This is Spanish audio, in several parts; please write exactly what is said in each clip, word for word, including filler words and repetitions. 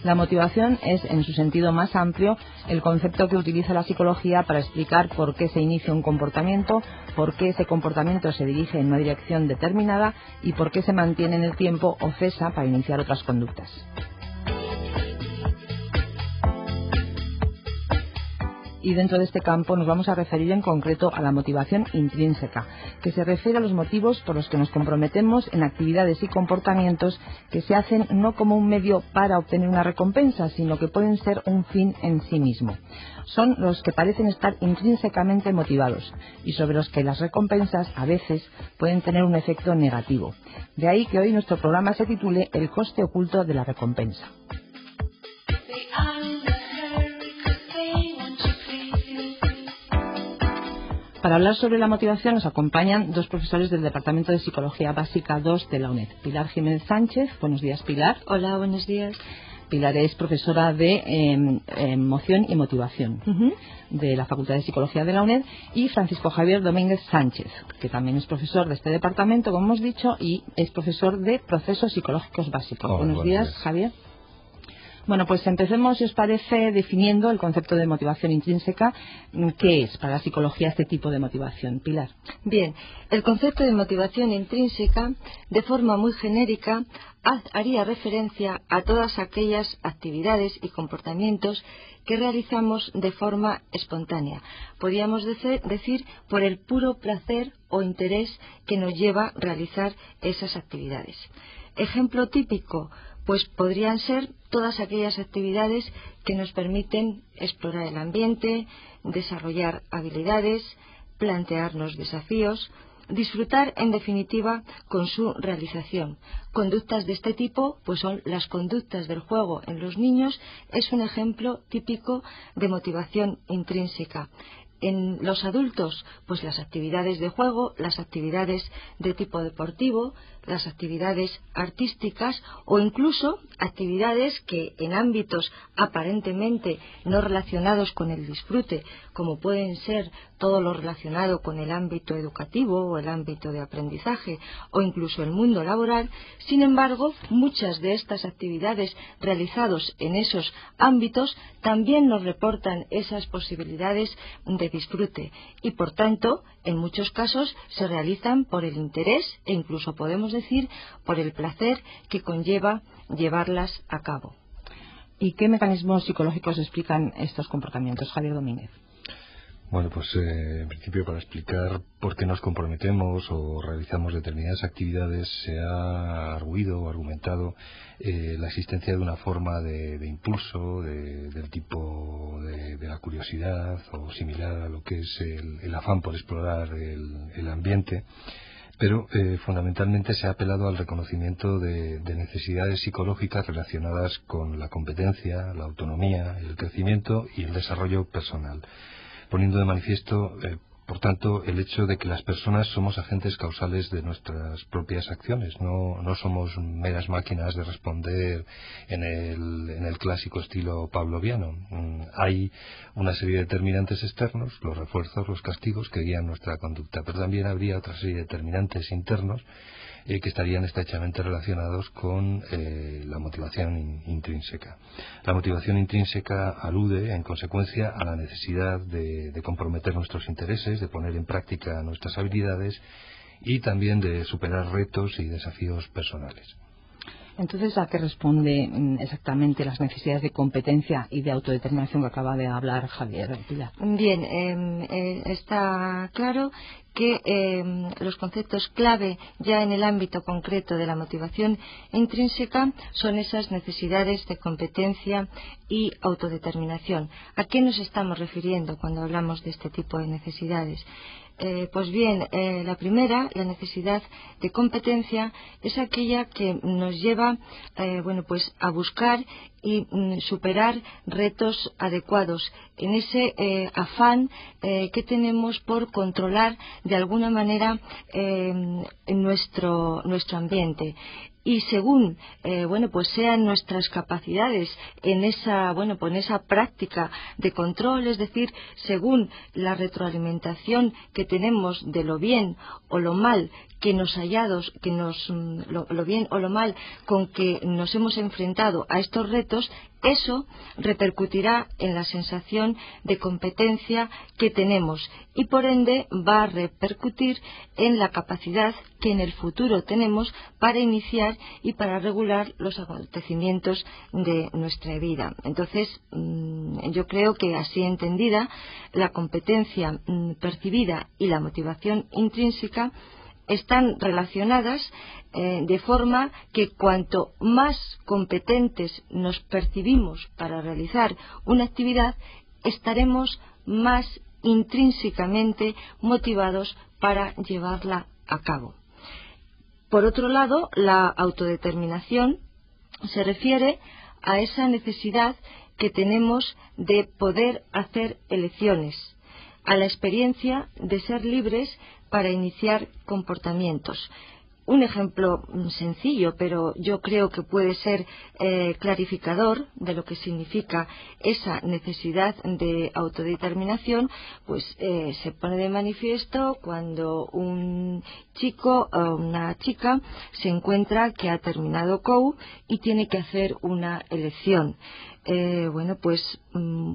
La motivación es, en su sentido más amplio, el concepto que utiliza la psicología para explicar por qué se inicia un comportamiento, por qué ese comportamiento se dirige en una dirección determinada y por qué se mantiene en el tiempo o cesa para iniciar otras conductas. Y dentro de este campo nos vamos a referir en concreto a la motivación intrínseca, que se refiere a los motivos por los que nos comprometemos en actividades y comportamientos que se hacen no como un medio para obtener una recompensa, sino que pueden ser un fin en sí mismo. Son los que parecen estar intrínsecamente motivados y sobre los que las recompensas a veces pueden tener un efecto negativo. De ahí que hoy nuestro programa se titule El coste oculto de la recompensa. Para hablar sobre la motivación nos acompañan dos profesores del Departamento de Psicología Básica dos de la UNED. Pilar Jiménez Sánchez. Buenos días, Pilar. Hola, buenos días. Pilar es profesora de eh, Emoción y Motivación uh-huh. de la Facultad de Psicología de la UNED, y Francisco Javier Domínguez Sánchez, que también es profesor de este departamento, como hemos dicho, y es profesor de Procesos Psicológicos Básicos. Oh, buenos, buenos días, días, Javier. Bueno, pues empecemos, si os parece, definiendo el concepto de motivación intrínseca. ¿Qué es para la psicología este tipo de motivación? Pilar. Bien, el concepto de motivación intrínseca, de forma muy genérica, haría referencia a todas aquellas actividades y comportamientos que realizamos de forma espontánea. Podríamos decir por el puro placer o interés que nos lleva a realizar esas actividades. Ejemplo típico, pues podrían ser todas aquellas actividades que nos permiten explorar el ambiente, desarrollar habilidades, plantearnos desafíos, disfrutar en definitiva con su realización. Conductas de este tipo pues son las conductas del juego en los niños, es un ejemplo típico de motivación intrínseca. En los adultos, pues las actividades de juego, las actividades de tipo deportivo, las actividades artísticas o incluso actividades que en ámbitos aparentemente no relacionados con el disfrute, como pueden ser todo lo relacionado con el ámbito educativo o el ámbito de aprendizaje o incluso el mundo laboral. Sin embargo, muchas de estas actividades realizadas en esos ámbitos también nos reportan esas posibilidades de disfrute y, por tanto, en muchos casos se realizan por el interés e incluso podemos decir por el placer que conlleva llevarlas a cabo. ¿Y qué mecanismos psicológicos explican estos comportamientos, Javier Domínguez? Bueno, pues eh, en principio para explicar por qué nos comprometemos o realizamos determinadas actividades se ha arguido o argumentado eh, la existencia de una forma de, de impulso de, del tipo de, de la curiosidad o similar a lo que es el, el afán por explorar el, el ambiente, pero eh, fundamentalmente se ha apelado al reconocimiento de, de necesidades psicológicas relacionadas con la competencia, la autonomía, el crecimiento y el desarrollo personal, poniendo de manifiesto, eh, por tanto, el hecho de que las personas somos agentes causales de nuestras propias acciones, no, no somos meras máquinas de responder en el, en el clásico estilo pavloviano. Mm, hay una serie de determinantes externos, los refuerzos, los castigos, que guían nuestra conducta, pero también habría otra serie de determinantes internos Eh, que estarían estrechamente relacionados con eh, la motivación in, intrínseca. La motivación intrínseca alude, en consecuencia, a la necesidad de, de comprometer nuestros intereses, de poner en práctica nuestras habilidades y también de superar retos y desafíos personales. Entonces, ¿a qué responde exactamente las necesidades de competencia y de autodeterminación que acaba de hablar Javier? Pilar. Bien, eh, eh, está claro que eh, los conceptos clave ya en el ámbito concreto de la motivación intrínseca son esas necesidades de competencia y autodeterminación. ¿A qué nos estamos refiriendo cuando hablamos de este tipo de necesidades? Eh, pues bien, eh, la primera, la necesidad de competencia, es aquella que nos lleva eh, bueno, pues a buscar y mm, superar retos adecuados en ese eh, afán eh, que tenemos por controlar de alguna manera eh, nuestro, nuestro ambiente. Y según eh, bueno pues sean nuestras capacidades en esa bueno pues en esa práctica de control, es decir, según la retroalimentación que tenemos de lo bien o lo mal que nos hallados, que nos, lo, lo bien o lo mal con que nos hemos enfrentado a estos retos, eso repercutirá en la sensación de competencia que tenemos y por ende va a repercutir en la capacidad que en el futuro tenemos para iniciar y para regular los acontecimientos de nuestra vida. Entonces, yo creo que así entendida, la competencia percibida y la motivación intrínseca están relacionadas eh, de forma que cuanto más competentes nos percibimos para realizar una actividad, estaremos más intrínsecamente motivados para llevarla a cabo. Por otro lado, la autodeterminación se refiere a esa necesidad que tenemos de poder hacer elecciones, a la experiencia de ser libres para iniciar comportamientos. Un ejemplo sencillo, pero yo creo que puede ser eh, clarificador de lo que significa esa necesidad de autodeterminación, pues eh, se pone de manifiesto cuando un chico o una chica se encuentra que ha terminado C O U y tiene que hacer una elección. Eh, bueno, pues mm,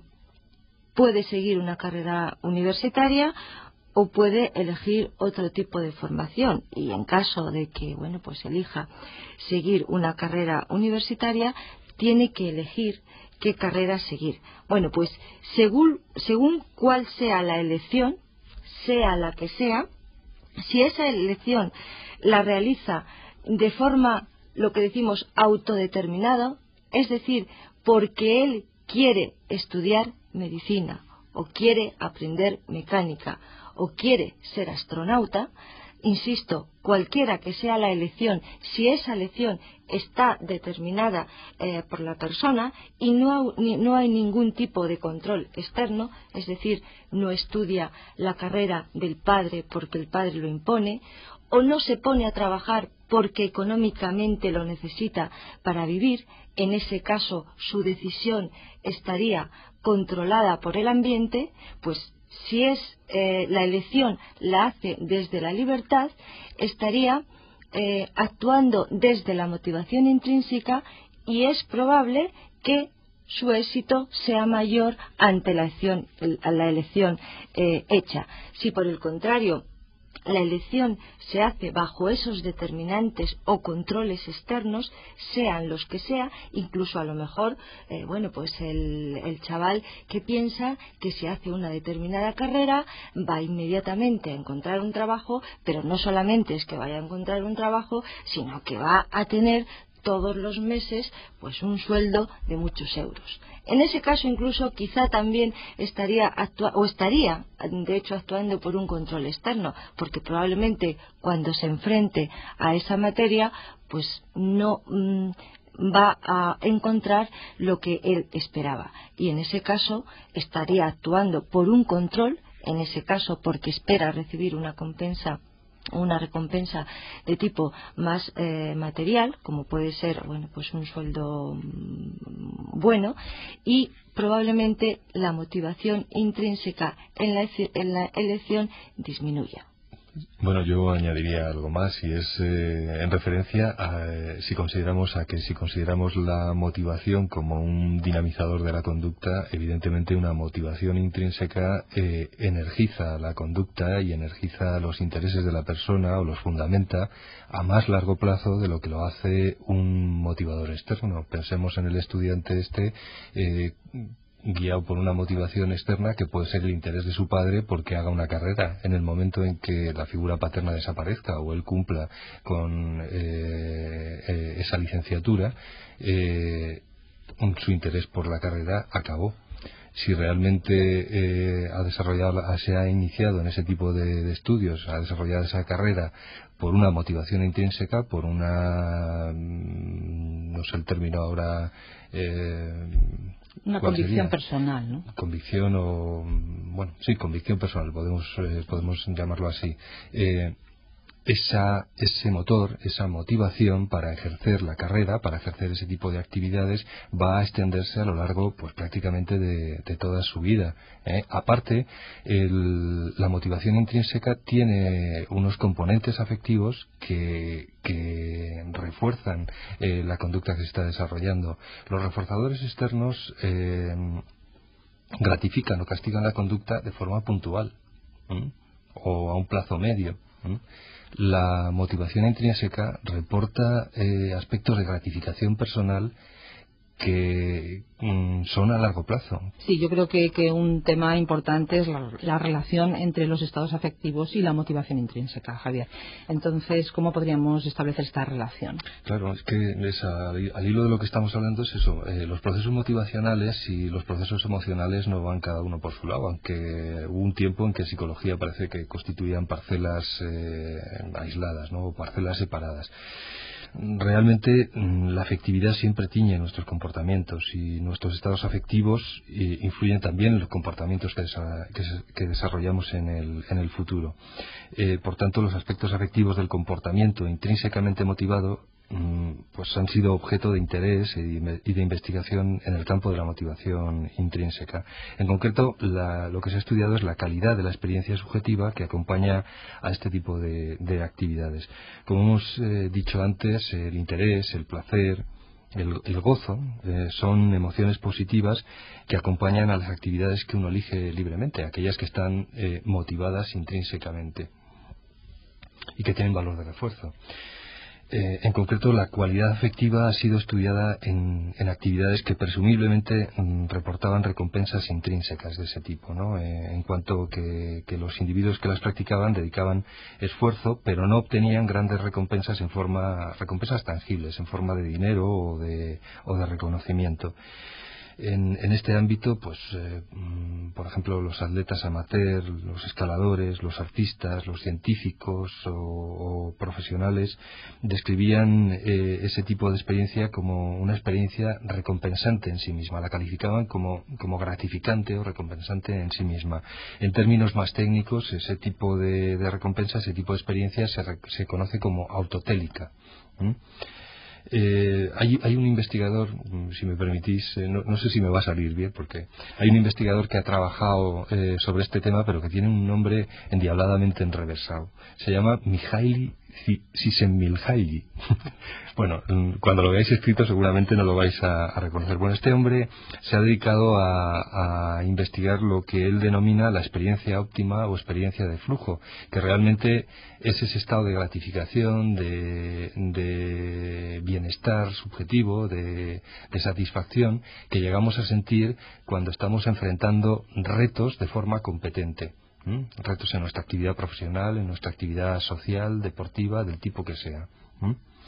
puede seguir una carrera universitaria o puede elegir otro tipo de formación, y en caso de que bueno pues elija seguir una carrera universitaria, tiene que elegir qué carrera seguir. Bueno, pues según, según cuál sea la elección, sea la que sea, si esa elección la realiza de forma, lo que decimos, autodeterminada, es decir, porque él quiere estudiar medicina o quiere aprender mecánica o quiere ser astronauta, insisto, cualquiera que sea la elección, si esa elección está determinada eh, por la persona y no, ni, no hay ningún tipo de control externo, es decir, no estudia la carrera del padre porque el padre lo impone, o no se pone a trabajar porque económicamente lo necesita para vivir, en ese caso su decisión estaría controlada por el ambiente, pues si es eh, la elección la hace desde la libertad, estaría eh, actuando desde la motivación intrínseca y es probable que su éxito sea mayor ante la elección, la elección eh, hecha. Si por el contrario la elección se hace bajo esos determinantes o controles externos, sean los que sea, incluso a lo mejor, eh, bueno, pues el, el chaval que piensa que si hace una determinada carrera va inmediatamente a encontrar un trabajo, pero no solamente es que vaya a encontrar un trabajo, sino que va a tener todos los meses pues un sueldo de muchos euros. En ese caso incluso quizá también estaría actua- o estaría de hecho actuando por un control externo, porque probablemente cuando se enfrente a esa materia pues no mmm, va a encontrar lo que él esperaba, y en ese caso estaría actuando por un control, en ese caso porque espera recibir una compensa una recompensa de tipo más eh, material, como puede ser bueno pues un sueldo mmm, bueno, y probablemente la motivación intrínseca en la, en la elección disminuya. Bueno, yo añadiría algo más, y es eh, en referencia a eh, si consideramos a que si consideramos la motivación como un dinamizador de la conducta, evidentemente una motivación intrínseca eh, energiza la conducta y energiza los intereses de la persona o los fundamenta a más largo plazo de lo que lo hace un motivador externo. Pensemos en el estudiante este eh, guiado por una motivación externa que puede ser el interés de su padre porque haga una carrera. En el momento en que la figura paterna desaparezca o él cumpla con eh, eh, esa licenciatura, eh, su interés por la carrera acabó. Si realmente eh, ha desarrollado, se ha iniciado en ese tipo de, de estudios, ha desarrollado esa carrera por una motivación intrínseca, por una, no sé el término ahora, eh, una convicción sería? personal, ¿no? Convicción o, bueno, sí, convicción personal, podemos eh, podemos llamarlo así. Eh, esa, ese motor, esa motivación para ejercer la carrera, para ejercer ese tipo de actividades, va a extenderse a lo largo, pues prácticamente de, de toda su vida. ¿eh? Aparte, el, la motivación intrínseca tiene unos componentes afectivos que, que refuerzan eh, la conducta que se está desarrollando. Los reforzadores externos eh, gratifican o castigan la conducta de forma puntual, ¿eh? o a un plazo medio. ¿eh? La motivación intrínseca reporta eh, aspectos de gratificación personal que mm, son a largo plazo. Sí, yo creo que, que un tema importante es la, la relación entre los estados afectivos y la motivación intrínseca, Javier. Entonces, ¿cómo podríamos establecer esta relación? Claro, es que es al, al hilo de lo que estamos hablando es eso. Eh, los procesos motivacionales y los procesos emocionales no van cada uno por su lado, aunque hubo un tiempo en que psicología parece que constituían parcelas eh, aisladas, ¿no? O parcelas separadas. Realmente la afectividad siempre tiñe nuestros comportamientos y nuestros estados afectivos eh, influyen también en los comportamientos que, desa que, que desarrollamos en el, en el futuro. Eh, por tanto, los aspectos afectivos del comportamiento intrínsecamente motivado pues han sido objeto de interés y de investigación en el campo de la motivación intrínseca. En concreto, la, lo que se ha estudiado es la calidad de la experiencia subjetiva que acompaña a este tipo de, de actividades. Como hemos eh, dicho antes, el interés, el placer, el, el gozo eh, son emociones positivas que acompañan a las actividades que uno elige libremente, aquellas que están eh, motivadas intrínsecamente y que tienen valor de refuerzo. Eh, en concreto, la cualidad afectiva ha sido estudiada en, en actividades que presumiblemente mm, reportaban recompensas intrínsecas de ese tipo, ¿no? Eh, en cuanto que, que los individuos que las practicaban dedicaban esfuerzo, pero no obtenían grandes recompensas en forma, recompensas tangibles, en forma de dinero o de, o de reconocimiento. En, en este ámbito, pues, eh, por ejemplo, los atletas amateur, los escaladores, los artistas, los científicos o, o profesionales describían eh, ese tipo de experiencia como una experiencia recompensante en sí misma. La calificaban como, como gratificante o recompensante en sí misma. En términos más técnicos, ese tipo de, de recompensa, ese tipo de experiencia se, se conoce como autotélica. ¿Mm? Eh, hay, hay un investigador, si me permitís, eh, no, no sé si me va a salir bien, porque hay un investigador que ha trabajado eh, sobre este tema, pero que tiene un nombre endiabladamente enrevesado. Se llama Mihaly Csikszentmihalyi. Bueno, cuando lo veáis escrito seguramente no lo vais a, a reconocer. Bueno, este hombre se ha dedicado a, a investigar lo que él denomina la experiencia óptima o experiencia de flujo, que realmente es ese estado de gratificación, de, de bienestar subjetivo, de, de satisfacción que llegamos a sentir cuando estamos enfrentando retos de forma competente. ¿Mm? Retos en nuestra actividad profesional, en nuestra actividad social, deportiva, del tipo que sea. ¿Mm?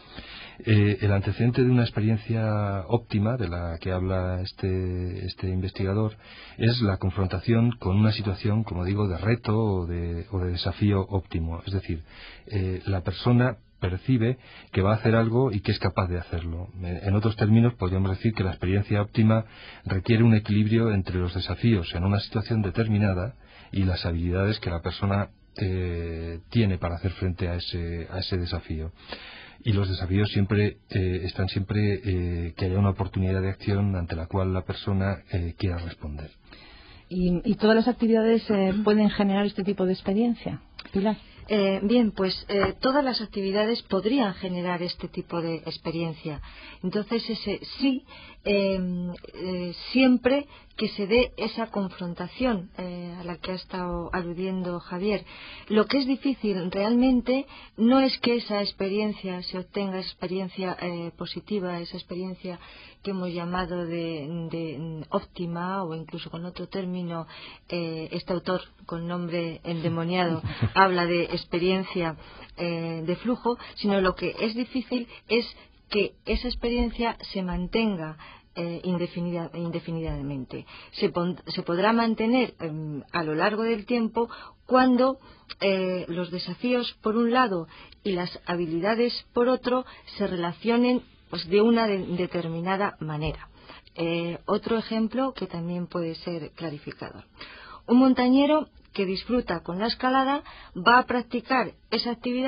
Eh, el antecedente de una experiencia óptima de la que habla este, este investigador es la confrontación con una situación, como digo, de reto o de, o de desafío óptimo. Es decir, eh, la persona percibe que va a hacer algo y que es capaz de hacerlo. En otros términos, podríamos decir que la experiencia óptima requiere un equilibrio entre los desafíos en una situación determinada y las habilidades que la persona eh, tiene para hacer frente a ese, a ese desafío. Y los desafíos siempre eh, están siempre eh, que haya una oportunidad de acción ante la cual la persona eh, quiera responder. ¿Y, y todas las actividades eh, pueden generar este tipo de experiencia, Pilar? Eh, bien, pues eh, todas las actividades podrían generar este tipo de experiencia. Entonces, ese sí, eh, eh, siempre que se dé esa confrontación eh, a la que ha estado aludiendo Javier. Lo que es difícil realmente no es que esa experiencia se obtenga, esa experiencia eh, positiva, esa experiencia que hemos llamado de, de óptima, o incluso con otro término, eh, este autor con nombre endemoniado habla de experiencia eh, de flujo, sino lo que es difícil es que esa experiencia se mantenga eh, indefinida, indefinidamente. Se, pon, se podrá mantener eh, a lo largo del tiempo cuando eh, los desafíos por un lado y las habilidades por otro se relacionen pues, de una de, determinada manera. Eh, otro ejemplo que también puede ser clarificador. Un montañero que disfruta con la escalada va a practicar esa actividad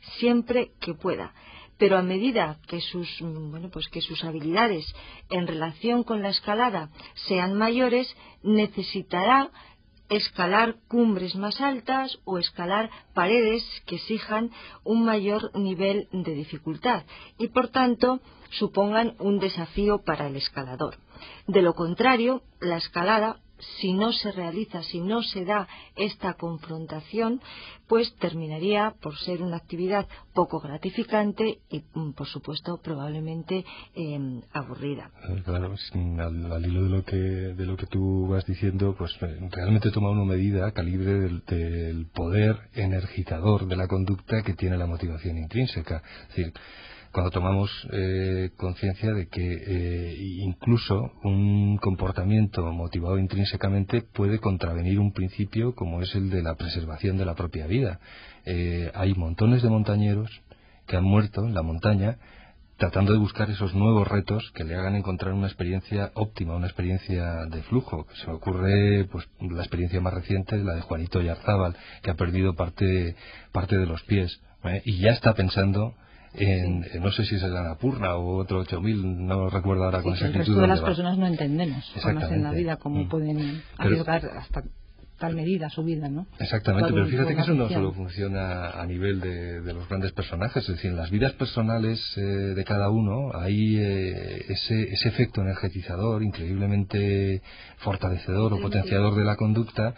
siempre que pueda. Pero a medida que sus, bueno, pues que sus habilidades en relación con la escalada sean mayores, necesitará escalar cumbres más altas o escalar paredes que exijan un mayor nivel de dificultad y, por tanto, supongan un desafío para el escalador. De lo contrario, la escalada, si no se realiza, si no se da esta confrontación, pues terminaría por ser una actividad poco gratificante y, por supuesto, probablemente eh, aburrida. Claro, al, al hilo de lo que de lo que tú vas diciendo, pues realmente toma una medida calibre del, del poder energizador de la conducta que tiene la motivación intrínseca. Es decir, cuando tomamos eh, conciencia de que eh, incluso un comportamiento motivado intrínsecamente puede contravenir un principio como es el de la preservación de la propia vida. Eh, hay montones de montañeros que han muerto en la montaña tratando de buscar esos nuevos retos que le hagan encontrar una experiencia óptima, una experiencia de flujo. Se me ocurre, pues, la experiencia más reciente, la de Juanito Yarzábal, que ha perdido parte, parte de los pies, ¿eh? Y ya está pensando En, sí. no sé si es el Annapurna o otro ocho mil, no recuerdo ahora sí, con exactitud. El resto de las personas no entendemos jamás en la vida cómo mm. pueden arriesgar Pero, hasta tal medida su vida, ¿no? Exactamente, pero fíjate que eso no solo funciona a nivel de, de los grandes personajes, es decir, en las vidas personales eh, de cada uno hay eh, ese, ese efecto energetizador increíblemente fortalecedor o potenciador de la conducta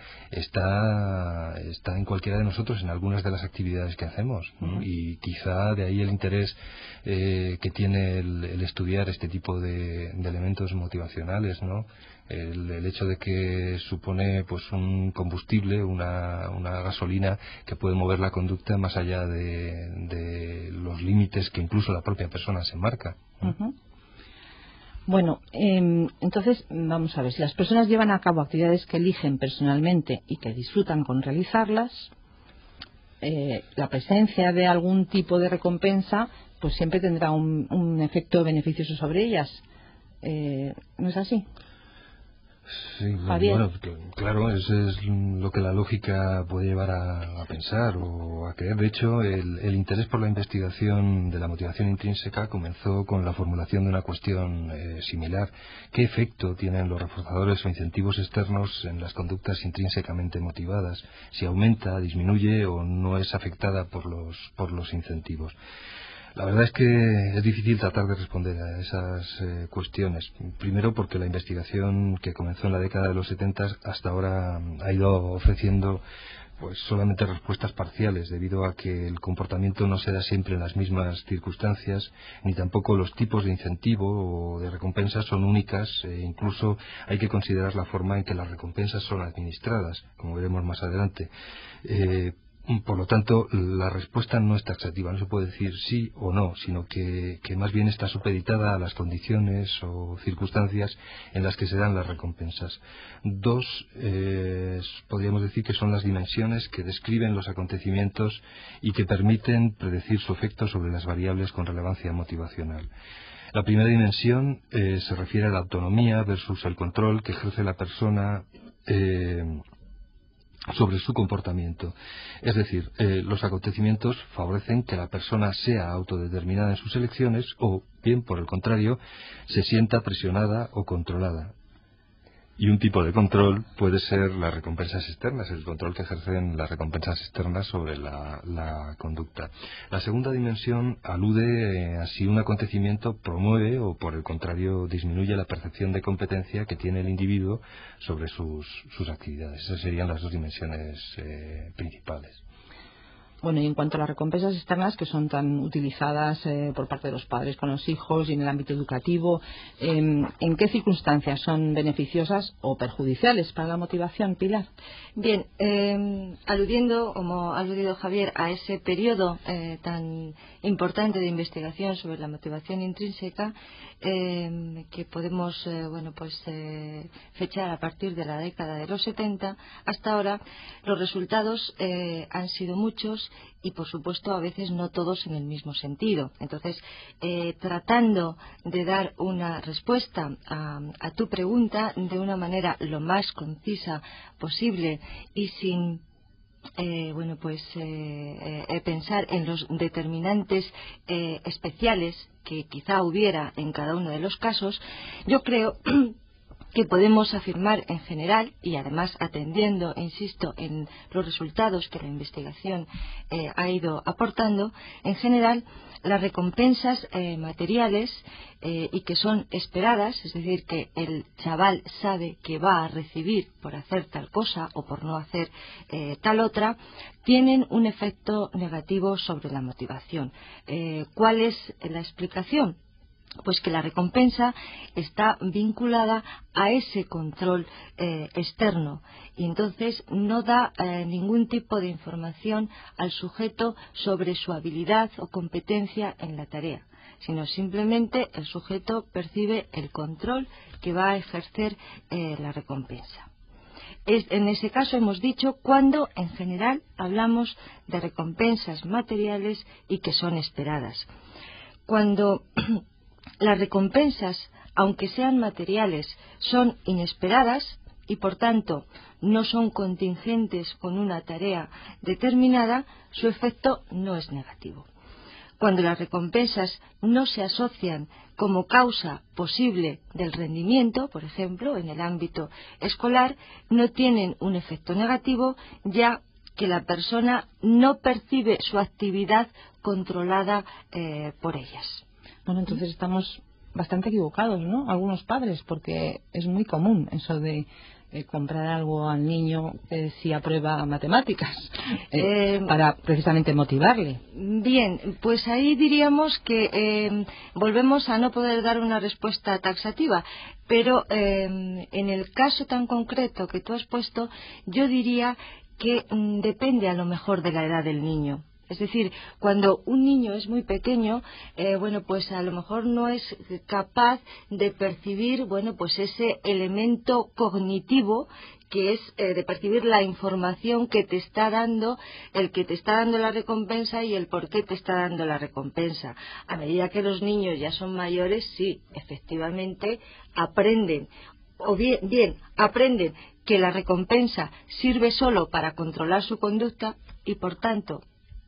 está, está en cualquiera de nosotros en algunas de las actividades que hacemos, ¿no? Uh-huh. Y quizá de ahí el interés eh, que tiene el, el estudiar este tipo de, de elementos motivacionales, ¿no? El, el hecho de que supone pues un combustible, una, una gasolina que puede mover la conducta más allá de, de los límites que incluso la propia persona se marca. Uh-huh. Bueno, eh, entonces vamos a ver, si las personas llevan a cabo actividades que eligen personalmente y que disfrutan con realizarlas, eh, la presencia de algún tipo de recompensa pues siempre tendrá un, un efecto beneficioso sobre ellas. Eh, ¿no es así? Sí, bueno, claro, eso es lo que la lógica puede llevar a, a pensar o a creer. De hecho, el, el interés por la investigación de la motivación intrínseca comenzó con la formulación de una cuestión eh, similar. ¿Qué efecto tienen los reforzadores o incentivos externos en las conductas intrínsecamente motivadas? Si aumenta, disminuye o no es afectada por los, por los incentivos. La verdad es que es difícil tratar de responder a esas eh, cuestiones. Primero porque la investigación que comenzó en la década de los setenta hasta ahora ha ido ofreciendo pues solamente respuestas parciales debido a que el comportamiento no se da siempre en las mismas circunstancias, ni tampoco los tipos de incentivo o de recompensas son únicas, e incluso hay que considerar la forma en que las recompensas son administradas, como veremos más adelante. Eh, Por lo tanto, la respuesta no es taxativa, no se puede decir sí o no, sino que, que más bien está supeditada a las condiciones o circunstancias en las que se dan las recompensas. Dos, eh, podríamos decir que son las dimensiones que describen los acontecimientos y que permiten predecir su efecto sobre las variables con relevancia motivacional. La primera dimensión eh, se refiere a la autonomía versus el control que ejerce la persona eh, sobre su comportamiento. Es decir, eh, los acontecimientos favorecen que la persona sea autodeterminada en sus elecciones o, bien por el contrario, se sienta presionada o controlada. Y un tipo de control puede ser las recompensas externas, el control que ejercen las recompensas externas sobre la, la conducta. La segunda dimensión alude eh, a si un acontecimiento promueve o, por el contrario, disminuye la percepción de competencia que tiene el individuo sobre sus, sus actividades. Esas serían las dos dimensiones eh, principales. Bueno, y en cuanto a las recompensas externas que son tan utilizadas eh, por parte de los padres con los hijos y en el ámbito educativo, eh, ¿en qué circunstancias son beneficiosas o perjudiciales para la motivación, Pilar? Bien, eh, aludiendo, como ha aludido Javier, a ese periodo eh, tan importante de investigación sobre la motivación intrínseca, eh, que podemos eh, bueno, pues, eh, fechar a partir de la década de los setenta, hasta ahora los resultados eh, han sido muchos y, por supuesto, a veces no todos en el mismo sentido. Entonces, eh, tratando de dar una respuesta a, a tu pregunta de una manera lo más concisa posible y sin Eh, bueno, pues eh, eh, pensar en los determinantes eh, especiales que quizá hubiera en cada uno de los casos, yo creo que podemos afirmar en general, y además atendiendo, insisto, en los resultados que la investigación eh, ha ido aportando, en general las recompensas eh, materiales eh, y que son esperadas, es decir, que el chaval sabe que va a recibir por hacer tal cosa o por no hacer eh, tal otra, tienen un efecto negativo sobre la motivación. Eh, ¿Cuál es la explicación? Pues que la recompensa está vinculada a ese control eh, externo y entonces no da eh, ningún tipo de información al sujeto sobre su habilidad o competencia en la tarea, sino simplemente el sujeto percibe el control que va a ejercer eh, la recompensa. Es, en ese caso hemos dicho cuando en general hablamos de recompensas materiales y que son esperadas. Cuando las recompensas, aunque sean materiales, son inesperadas y por tanto no son contingentes con una tarea determinada, su efecto no es negativo. Cuando las recompensas no se asocian como causa posible del rendimiento, por ejemplo, en el ámbito escolar, no tienen un efecto negativo, ya que la persona no percibe su actividad controlada eh, por ellas. Bueno, entonces estamos bastante equivocados, ¿no? Algunos padres, porque es muy común eso de eh, comprar algo al niño eh, si aprueba matemáticas, eh, eh, para precisamente motivarle. Bien, pues ahí diríamos que eh, volvemos a no poder dar una respuesta taxativa, pero eh, en el caso tan concreto que tú has puesto, yo diría que mm, depende a lo mejor de la edad del niño. Es decir, cuando un niño es muy pequeño, eh, bueno, pues a lo mejor no es capaz de percibir, bueno, pues ese elemento cognitivo que es eh, de percibir la información que te está dando, el que te está dando la recompensa y el por qué te está dando la recompensa. A medida que los niños ya son mayores, sí, efectivamente aprenden. O bien, bien, aprenden que la recompensa sirve solo para controlar su conducta y, por tanto,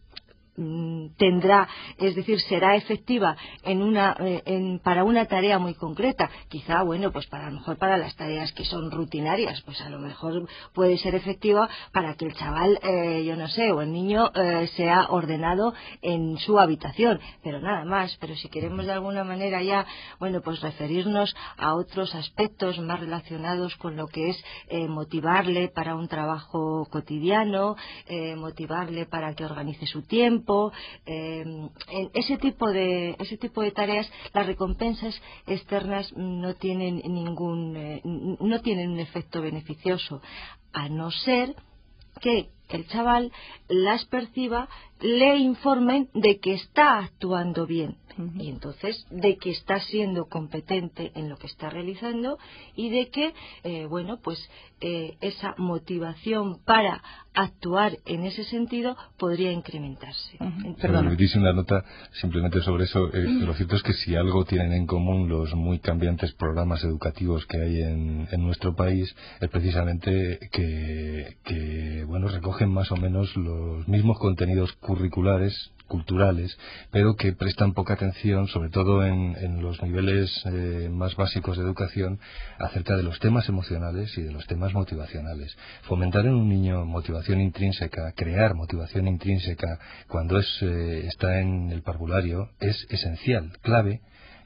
tendrá, es decir, será efectiva en una, eh, en, para una tarea muy concreta. Quizá, bueno, pues para a lo mejor para las tareas que son rutinarias, pues a lo mejor puede ser efectiva para que el chaval, eh, yo no sé, o el niño eh, sea ordenado en su habitación, pero nada más. Pero si queremos de alguna manera ya, bueno, pues referirnos a otros aspectos más relacionados con lo que es eh, motivarle para un trabajo cotidiano, eh, motivarle para que organice su tiempo, Eh, en ese tipo de ese tipo de tareas las recompensas externas no tienen ningún eh, no tienen un efecto beneficioso, a no ser que el chaval las perciba, le informen de que está actuando bien. Uh-huh. Y entonces de que está siendo competente en lo que está realizando y de que, eh, bueno, pues eh, esa motivación para actuar en ese sentido podría incrementarse. Uh-huh. Si me permitís una nota simplemente sobre eso, eh, uh-huh. Lo cierto es que si algo tienen en común los muy cambiantes programas educativos que hay en, en nuestro país, es precisamente que, que bueno, recogen más o menos los mismos contenidos curriculares, culturales, pero que prestan poca atención, sobre todo en, en los niveles eh, más básicos de educación, acerca de los temas emocionales y de los temas motivacionales. Fomentar en un niño motivación intrínseca, crear motivación intrínseca cuando es, eh, está en el parvulario, es esencial, clave,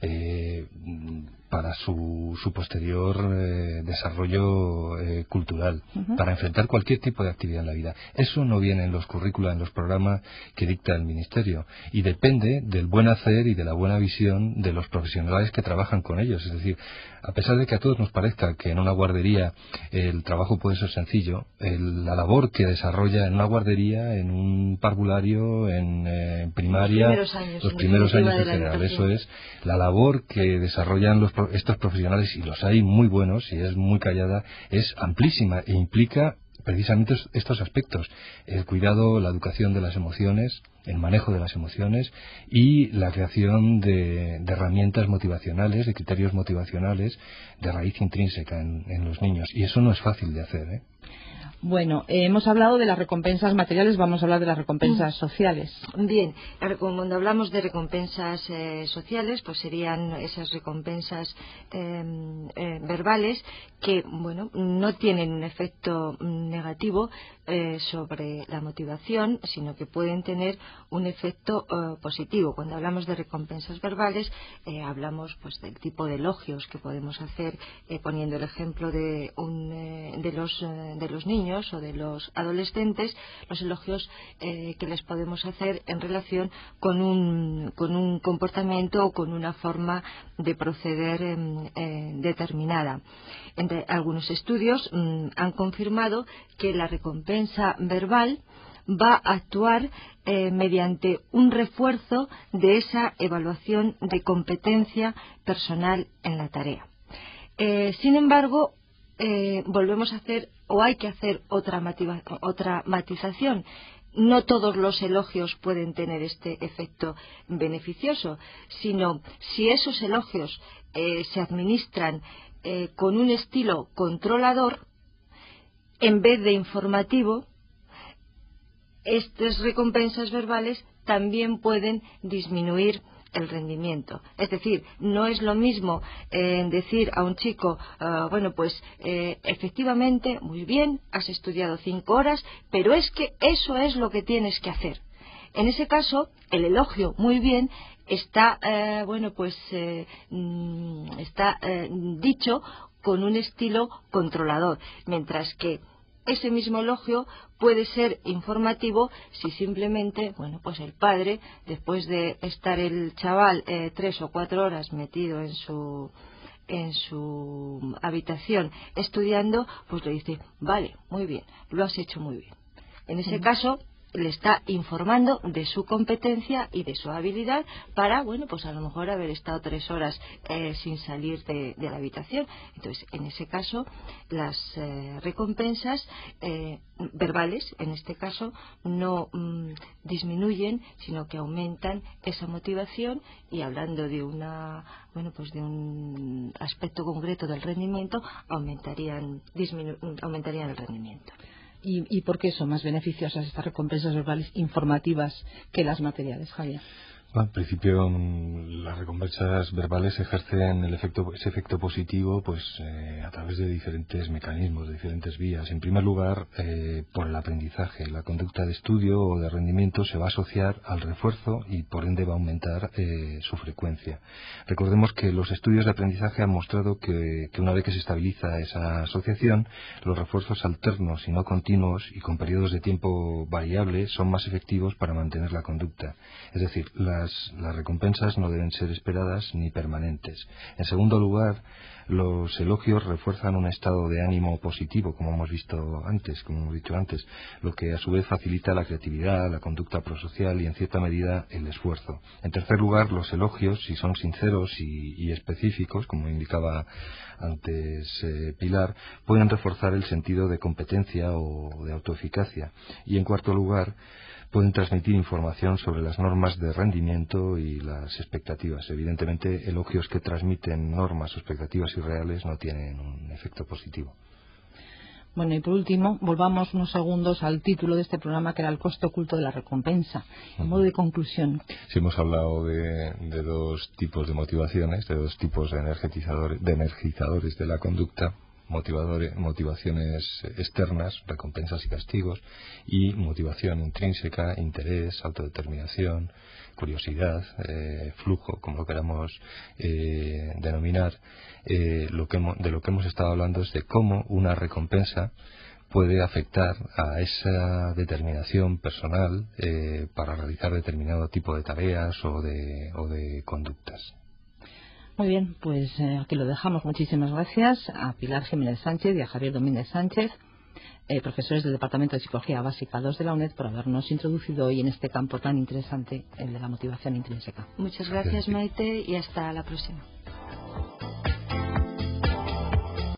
eh, para su, su posterior eh, desarrollo eh, cultural, uh-huh. para enfrentar cualquier tipo de actividad en la vida. Eso no viene en los currículos, en los programas que dicta el Ministerio, y depende del buen hacer y de la buena visión de los profesionales que trabajan con ellos. Es decir, a pesar de que a todos nos parezca que en una guardería el trabajo puede ser sencillo, el, la labor que desarrolla en una guardería, en un parvulario, en, eh, en primaria, los primeros años, los primeros años en general, eso es, la labor que desarrollan los estos profesionales, y los hay muy buenos y es muy callada, es amplísima e implica precisamente estos aspectos: el cuidado, la educación de las emociones, el manejo de las emociones y la creación de, de herramientas motivacionales, de criterios motivacionales de raíz intrínseca en, en los niños. Y eso no es fácil de hacer, ¿eh? Bueno, eh, hemos hablado de las recompensas materiales, vamos a hablar de las recompensas sociales. Bien, cuando hablamos de recompensas eh, sociales, pues serían esas recompensas eh, eh, verbales que, bueno, no tienen un efecto negativo eh, sobre la motivación, sino que pueden tener un efecto eh, positivo. Cuando hablamos de recompensas verbales, eh, hablamos pues del tipo de elogios que podemos hacer, eh, poniendo el ejemplo de, un, eh, de, los, eh, de los niños o de los adolescentes, los elogios eh, que les podemos hacer en relación con un, con un comportamiento o con una forma de proceder eh, eh, determinada. Entre algunos estudios mmm, han confirmado que la recompensa verbal va a actuar eh, mediante un refuerzo de esa evaluación de competencia personal en la tarea. Eh, sin embargo, eh, volvemos a hacer o hay que hacer otra, mativa, otra matización. No todos los elogios pueden tener este efecto beneficioso, sino si esos elogios eh, se administran eh, con un estilo controlador en vez de informativo, estas recompensas verbales también pueden disminuir el rendimiento. Es decir, no es lo mismo eh, decir a un chico, uh, bueno, pues eh, efectivamente, muy bien, has estudiado cinco horas, pero es que eso es lo que tienes que hacer. En ese caso, el elogio, muy bien, está, eh, bueno, pues eh, está eh, dicho con un estilo controlador, mientras que ese mismo elogio puede ser informativo si simplemente, bueno, pues el padre, después de estar el chaval eh, tres o cuatro horas metido en su en su habitación estudiando, pues le dice, vale, muy bien, lo has hecho muy bien. En ese uh-huh. caso le está informando de su competencia y de su habilidad para, bueno, pues a lo mejor haber estado tres horas eh, sin salir de, de la habitación. Entonces, en ese caso, las eh, recompensas eh, verbales, en este caso, no mm, disminuyen, sino que aumentan esa motivación y hablando de una, bueno, pues de un aspecto concreto del rendimiento, aumentarían, disminu- aumentarían el rendimiento. ¿Y, ¿Y por qué son más beneficiosas estas recompensas verbales informativas que las materiales, Javier? Bueno, en principio, las recompensas verbales ejercen el efecto, ese efecto positivo pues eh, a través de diferentes mecanismos, de diferentes vías. En primer lugar, eh, por el aprendizaje. La conducta de estudio o de rendimiento se va a asociar al refuerzo y por ende va a aumentar eh, su frecuencia. Recordemos que los estudios de aprendizaje han mostrado que, que una vez que se estabiliza esa asociación, los refuerzos alternos y no continuos y con periodos de tiempo variables son más efectivos para mantener la conducta. Es decir, la Las, las recompensas no deben ser esperadas ni permanentes. En segundo lugar, los elogios refuerzan un estado de ánimo positivo, como hemos visto antes, como hemos dicho antes, lo que a su vez facilita la creatividad, la conducta prosocial y en cierta medida el esfuerzo. En tercer lugar, los elogios, si son sinceros y, y específicos, como indicaba antes eh, Pilar, pueden reforzar el sentido de competencia o de autoeficacia. Y en cuarto lugar, pueden transmitir información sobre las normas de rendimiento y las expectativas. Evidentemente, elogios que transmiten normas o expectativas irreales no tienen un efecto positivo. Bueno, y por último, volvamos unos segundos al título de este programa, que era el coste oculto de la recompensa. En modo de conclusión. Sí, hemos hablado de, de dos tipos de motivaciones, de dos tipos de energizadores, de energizadores de la conducta. Motivadores, motivaciones externas, recompensas y castigos, y motivación intrínseca, interés, autodeterminación, curiosidad, eh, flujo, como lo queramos eh, denominar. Eh, lo que hemos, de lo que hemos estado hablando es de cómo una recompensa puede afectar a esa determinación personal eh, para realizar determinado tipo de tareas o de, o de conductas. Muy bien, pues eh, aquí lo dejamos. Muchísimas gracias a Pilar Jiménez Sánchez y a Javier Domínguez Sánchez, eh, profesores del Departamento de Psicología Básica dos de la UNED, por habernos introducido hoy en este campo tan interesante, el de la motivación intrínseca. Muchas gracias, Maite, y hasta la próxima.